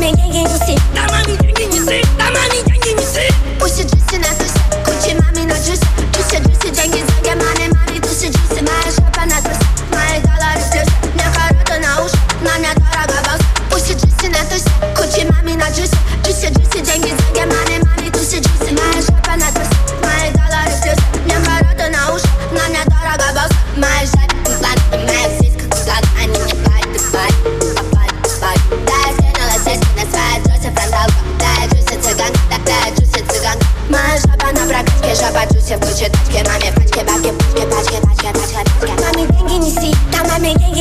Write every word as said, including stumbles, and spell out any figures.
маме деньги неси, да маме деньги неси, да маме деньги неси. Пусть джуси на тусе, кучи маме на джусе. Джуси, джуси, деньги за маме, маме, тусы, джуси. Моя жопа на тусе, мои доллары в плюсе. Мне короты на уши, на мне дорого босс. Пусть джуси на тусе, кучи маме на джусе. Джуси, джуси, деньги за маме, маме, тусы, джуси. Моя жопа на тусе, мои доллары в плюсе. Мне короты на уши, на мне дорого босс. Моя жопа куклан, моя сиська куклан. Они мне платят, платят, платят, платят. Да, я скинула сиськи на своя джуси фронталка. Да, я джуси цыган, да, да, я джуси цыган. Моя жопа на прокачке, жопа джуси в куче тачки. Маме пачки, бабки, пачки, пачки, тачки, тачки, тачки. Маме деньги неси, да маме деньги